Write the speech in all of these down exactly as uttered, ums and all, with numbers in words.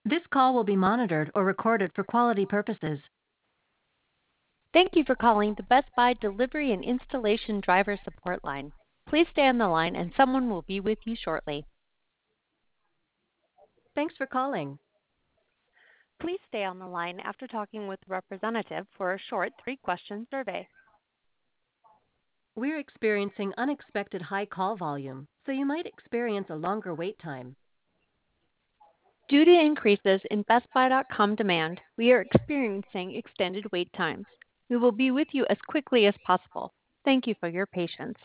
This call will be monitored or recorded for quality purposes. Thank you for calling the Best Buy Delivery and Installation Driver Support Line. Please stay on the line and someone will be with you shortly. Thanks for calling. Please stay on the line after talking with a representative for a short three-question survey. We're experiencing unexpected high call volume, so you might experience a longer wait time. Due to increases in Best Buy dot com demand, we are experiencing extended wait times. We will be with you as quickly as possible. Thank you for your patience.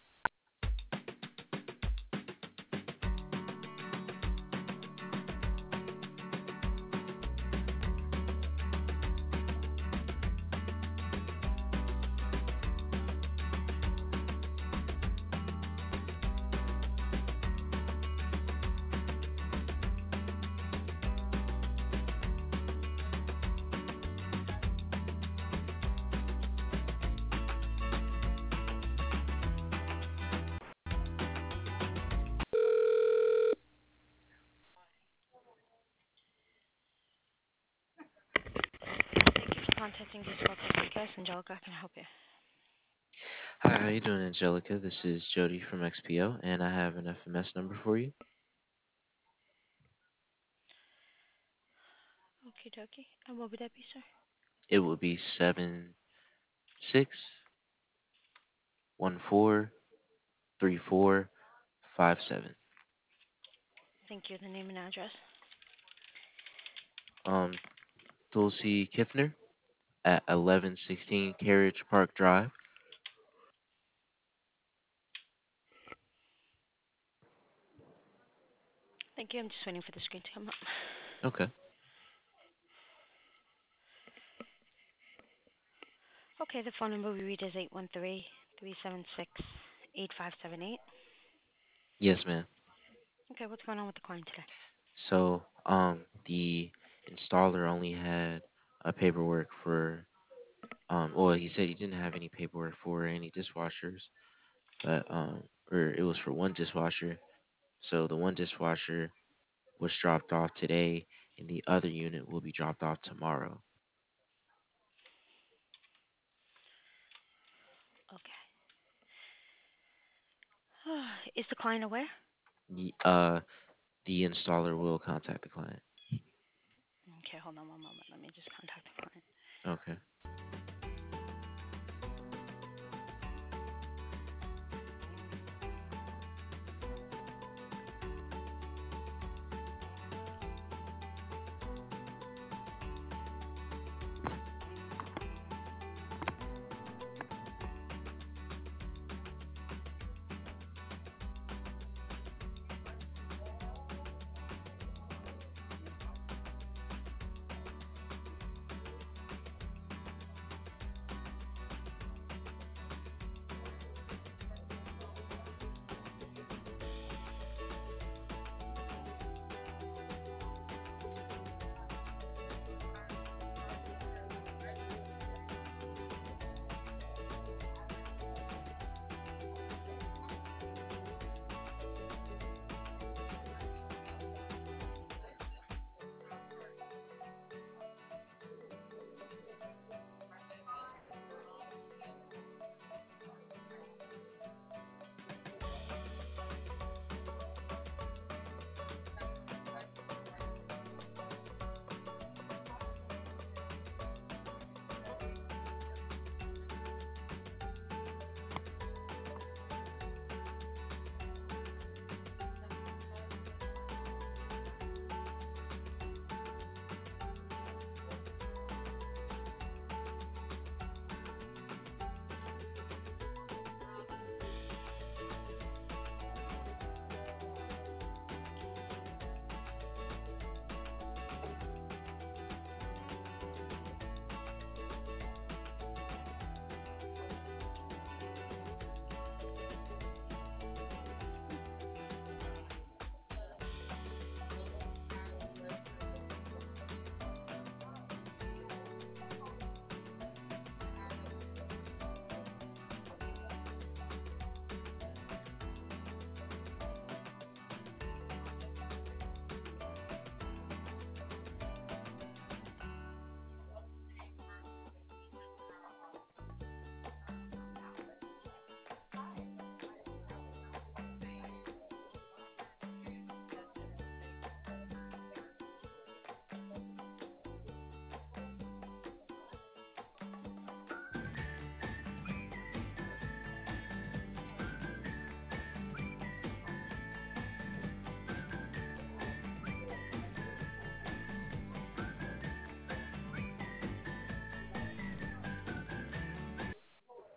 Thank you for contacting Digital Podcast. Angelica, can I help you? Hi, how you doing, Angelica? This is Jody from X P O, and I have an F M S number for you. Okie dokie. And what would that be, sir? It will be seven six one four three four five seven. Thank you. The name and address. Um, Tulsi Kifner at eleven sixteen Carriage Park Drive. Thank you. I'm just waiting for the screen to come up. Okay. Okay, the phone number we read is eight one three, three seven six, eight five seven eight. Yes, ma'am. Okay, what's going on with the client today? So, um, the installer only had a paperwork for, um, well, he said he didn't have any paperwork for any dishwashers, but, um, or it was for one dishwasher. So the one dishwasher was dropped off today, and the other unit will be dropped off tomorrow. Okay. Is the client aware? The, uh, the installer will contact the client. Okay, hold on one moment. Let me just contact the client. Okay.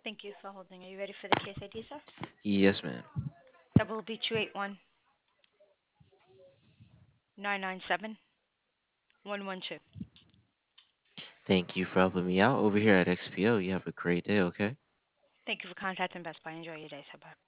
Thank you for holding. Are you ready for the case I D, sir? Yes, ma'am. That will be two eight one nine nine seven one one two. Thank you for helping me out over here at X P O. You have a great day, okay? Thank you for contacting Best Buy. Enjoy your day, sir. Bye.